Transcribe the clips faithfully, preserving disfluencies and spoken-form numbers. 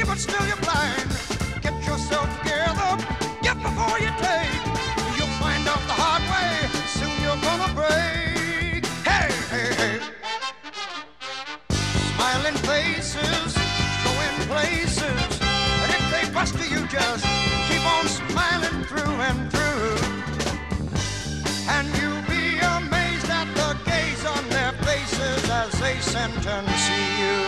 but still you're blind. Get yourself together, get before you take. You'll find out the hard way, soon you're gonna break. Hey, hey, hey. Smiling faces, going places. And if they bust you, just keep on smiling through and through. And you'll be amazed at the gaze on their faces as they sentence you.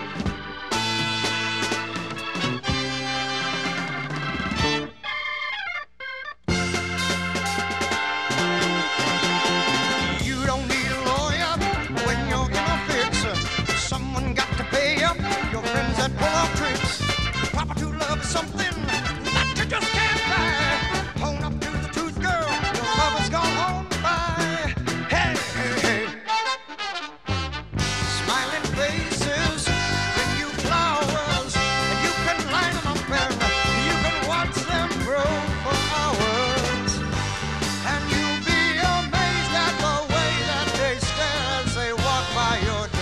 You don't need a lawyer when you're in a fix. Someone got to pay up your friends that pull off tricks. Proper true love is something that you just can't buy. Hone up to the truth, girl, your lover's gone home by. Hey, hey, hey. Smiling faces bring you flowers, and you can line them up and you can watch them grow for hours. And you'll be amazed at the way that they stare as they walk by your door.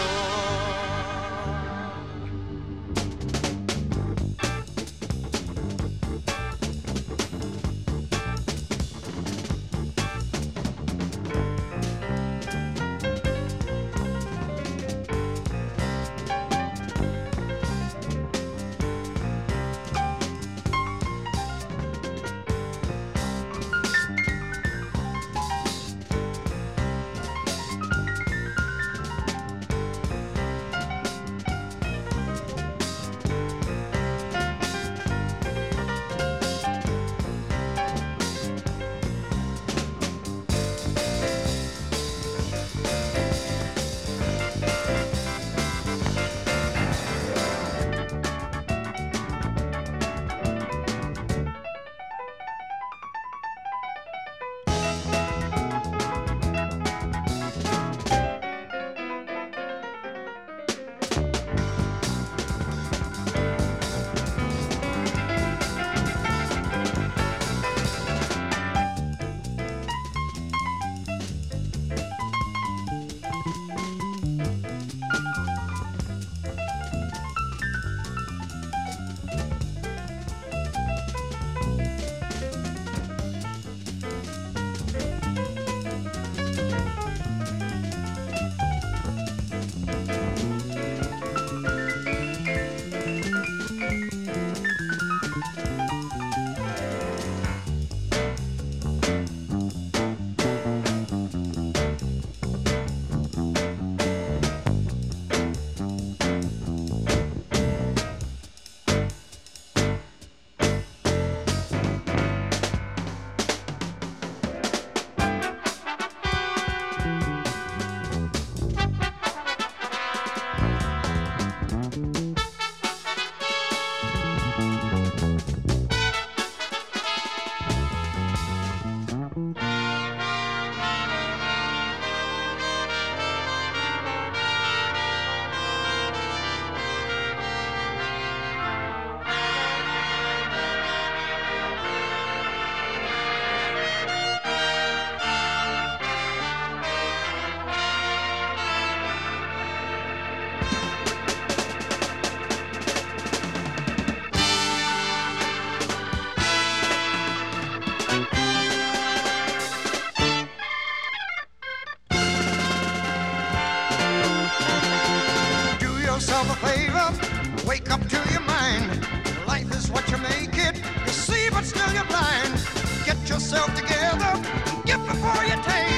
Yourself a favor, wake up to your mind. Life is what you make it. You see, but still you're blind. Get yourself together, get before you take.